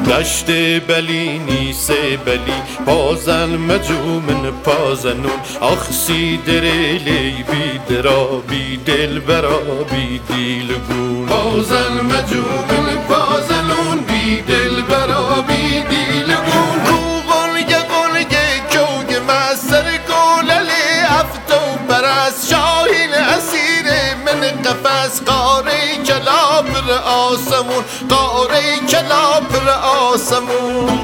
دشت بلی نیست بلی بازن مجومن پازنون آخسی دریلی بی درا بی دل برا بی دیلگون بازن مجومن پازنون بی دل برا بی دیلگون گلگه کوگ مستر گللی افتو برست شاهین اسیر من قفس قاره کلا پر آسمون قاره کلا پر آسمون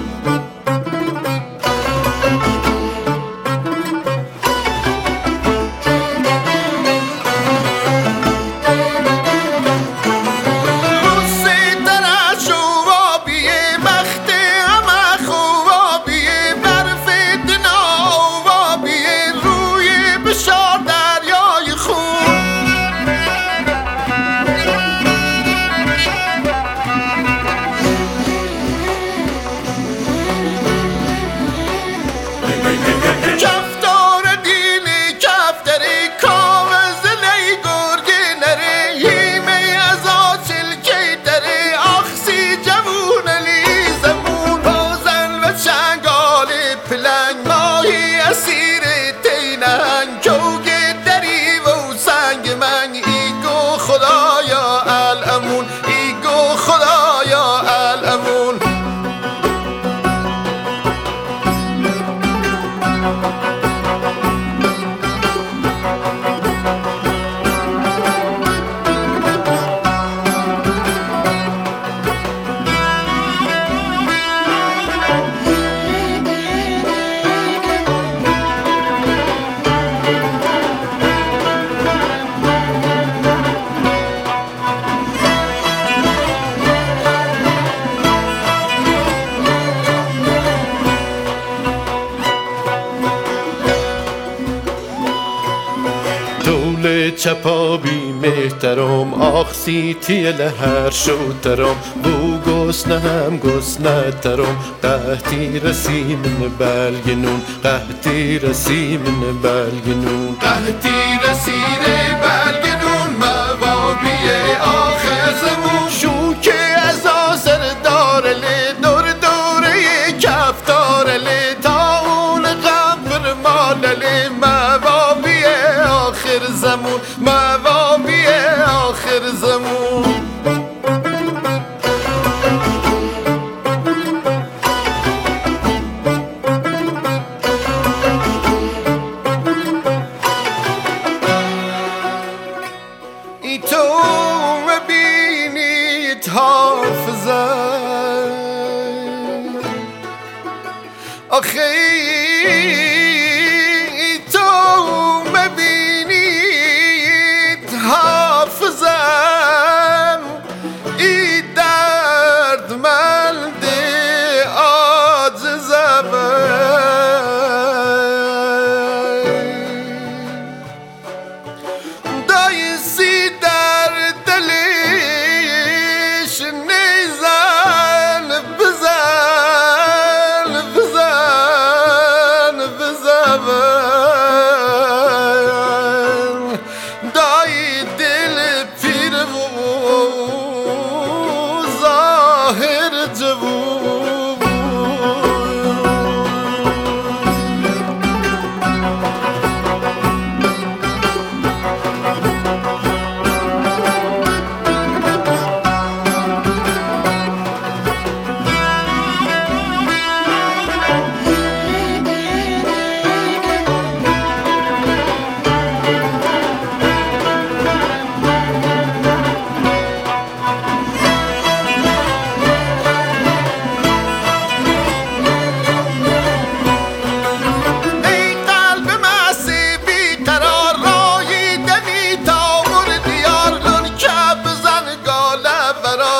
چپا بی مهترم آخسی تیل هر شوترم بو گسنه هم گسنه ترم قهتی رسی من بلگنون قهتی رسی من بلگنون قهتی رسی بلگنون موابی آخر زمون شوکه از آسر دارله دور دوره کفتارله تا اون غفر مالله موابی آخر زمون موابی آخر زمون ای تو ببینید حافظم آخه ای تو حافظم ای دردمند عاجزم دایسی در دلش نیزن بزن بزن بزن دای دل پیر و ظاهر جوون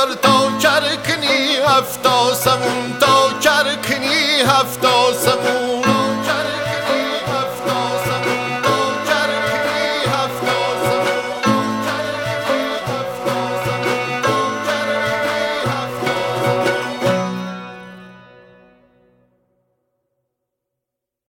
هفت آسمون تا کرکنی هفت آسمون